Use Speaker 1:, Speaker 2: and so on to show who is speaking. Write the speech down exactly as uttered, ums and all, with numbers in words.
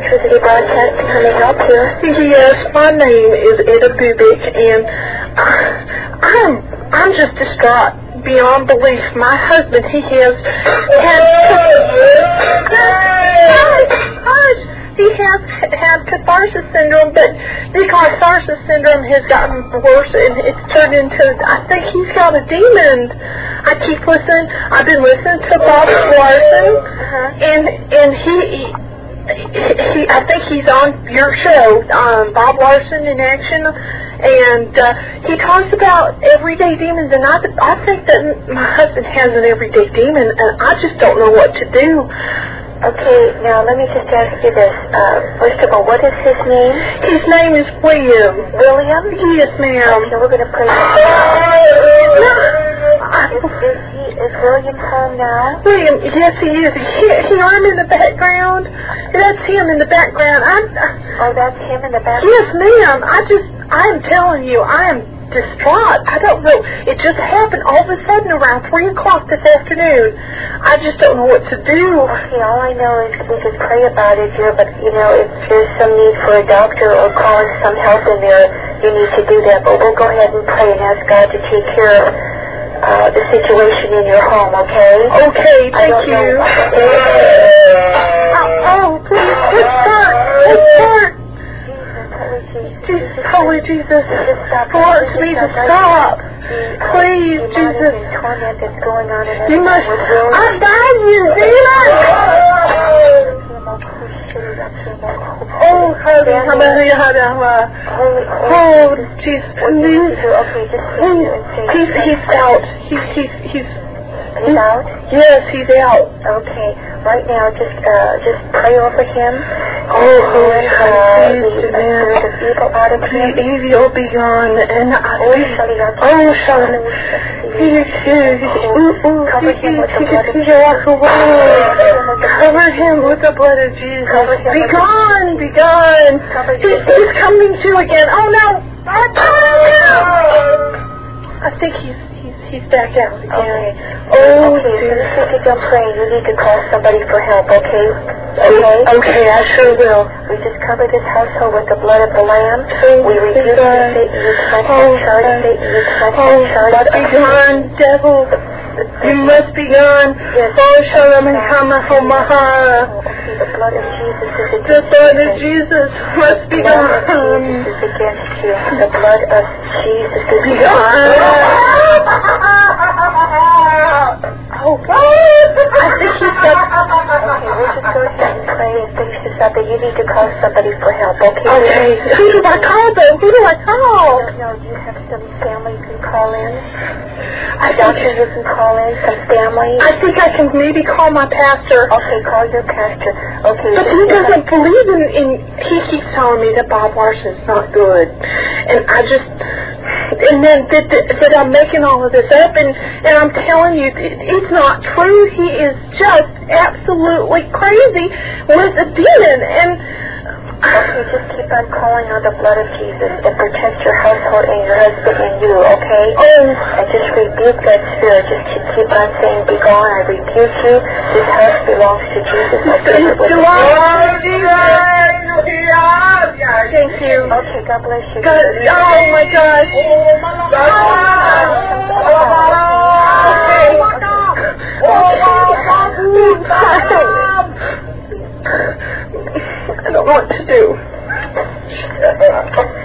Speaker 1: Electricity Broadcasting. How may I help you?
Speaker 2: Yes, my name is Etta Bubik, and I'm I'm just distraught beyond belief. My husband, he has had he has had catharsis syndrome, but the catharsis syndrome has gotten worse, and it's turned into, I think he's got a demon. I keep listening. I've been listening to Bob Larson, uh-huh. and and he. he He, I think he's on your show, um, Bob Larson in Action, and uh, he talks about everyday demons, and I, I think that my husband has an everyday demon, and I just don't know what to do.
Speaker 1: Okay, now let me just ask you this. Uh, first of all, what is his name?
Speaker 2: His name is William.
Speaker 1: William?
Speaker 2: Yes, ma'am.
Speaker 1: Okay, we're going to pray.
Speaker 2: No.
Speaker 1: Is, is, he, is William home now?
Speaker 2: William, yes, he is. He, he, I'm in the background. That's him in the background. I'm,
Speaker 1: oh, that's him in the background?
Speaker 2: Yes, ma'am. I just, I am telling you, I am distraught. I don't know. It just happened all of a sudden around three o'clock this afternoon. I just don't know what to do.
Speaker 1: Okay, all I know is we could pray about it here, but, you know, if there's some need for a doctor or calling some help in there, you need to do that. But we'll go ahead and pray and ask God to take care of uh, the situation in your home, okay?
Speaker 2: Okay, thank you. Oh, oh, please, let's start. Let's start. Jesus, holy Jesus, Lord Jesus, stop. Please, Jesus. You must, I died you, demon. Oh, hallelujah, hallelujah. Oh, Jesus, please. He's, he's out. He's, he's, he's.
Speaker 1: He's out?
Speaker 2: Yes, he's out.
Speaker 1: Okay, right now, just uh, just pray over him.
Speaker 2: Oh, Lord,
Speaker 1: uh,
Speaker 2: please,
Speaker 1: the spirit of evil out of him.
Speaker 2: The evil be gone, and I.
Speaker 1: Oh, Shalom.
Speaker 2: Oh, Shalom.
Speaker 1: Cover him with the blood of
Speaker 2: Jesus. Cover him with the blood of Jesus. Be gone, be gone. He's, he's coming to again. Oh no! I think he's. He's back out again.
Speaker 1: Okay.
Speaker 2: Oh,
Speaker 1: okay, so this week you're praying, you need to call somebody for help, okay?
Speaker 2: Okay? Okay, I sure will.
Speaker 1: We just cover this household with the blood of the Lamb.
Speaker 2: Oh,
Speaker 1: we rebuke you, Satan, you can't
Speaker 2: oh,
Speaker 1: charge, Satan, you can't
Speaker 2: oh,
Speaker 1: charge.
Speaker 2: But be gone, devil. You must be gone.
Speaker 1: Yes.
Speaker 2: Oh, Shalom and Kamahomaha.
Speaker 1: Okay, the blood of Jesus is against
Speaker 2: The blood of Jesus must be gone.
Speaker 1: The blood of Jesus is against you. The blood of Jesus is
Speaker 2: Be
Speaker 1: against you.
Speaker 2: Oh, I think he's got...
Speaker 1: Okay, we'll just go ahead and pray and finish this up, and you need to call somebody for help, okay?
Speaker 2: Okay. Who do I call, though? Who do I call?
Speaker 1: I don't know. Do you have some family you can call in?
Speaker 2: I
Speaker 1: A doctor you can call in? Some family?
Speaker 2: I think I can maybe call my pastor.
Speaker 1: Okay, call your pastor. Okay.
Speaker 2: But he doesn't believe in, in... He keeps telling me that Bob Larson's not good. And I just... And then that, that, that I'm making all of this up, and, and I'm telling you, it, it's not true. He is just absolutely crazy with a demon. And
Speaker 1: okay, just keep on calling on the blood of Jesus and protect your household and your husband and you, okay?
Speaker 2: Oh.
Speaker 1: And just rebuke that spirit. Just keep, keep on saying, be gone, I rebuke you. This house belongs to Jesus. I give it with the
Speaker 2: Thank you.
Speaker 1: Okay, God bless you.
Speaker 2: God, oh my gosh. I don't know what to do.